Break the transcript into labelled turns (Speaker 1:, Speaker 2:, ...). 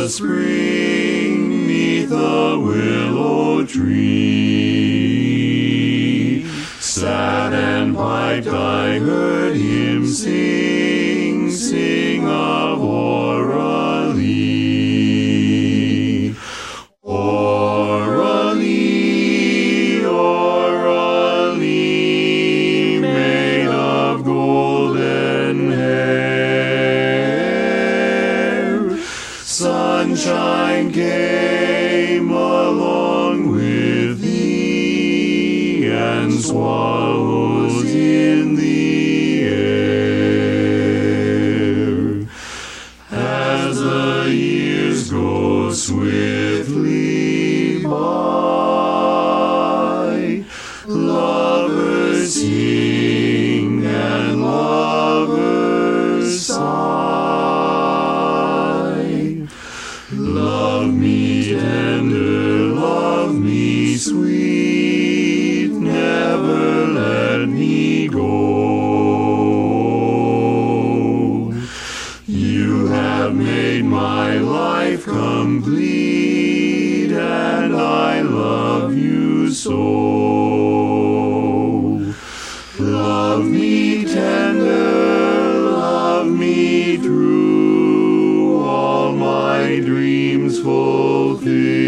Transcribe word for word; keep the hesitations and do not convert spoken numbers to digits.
Speaker 1: the spring, 'neath a willow tree, sat and piped, I heard him sing, sing of Auralee. Auralee, Auralee, maid of golden hair. Sunshine came along with thee, and swallows in the air. As the years go swiftly by, lovers sing and lovers sigh. Love me tender, love me sweet, never let me go. You have made my life complete, and I love you so. Love me tender, love me true, all my dreams fulfill.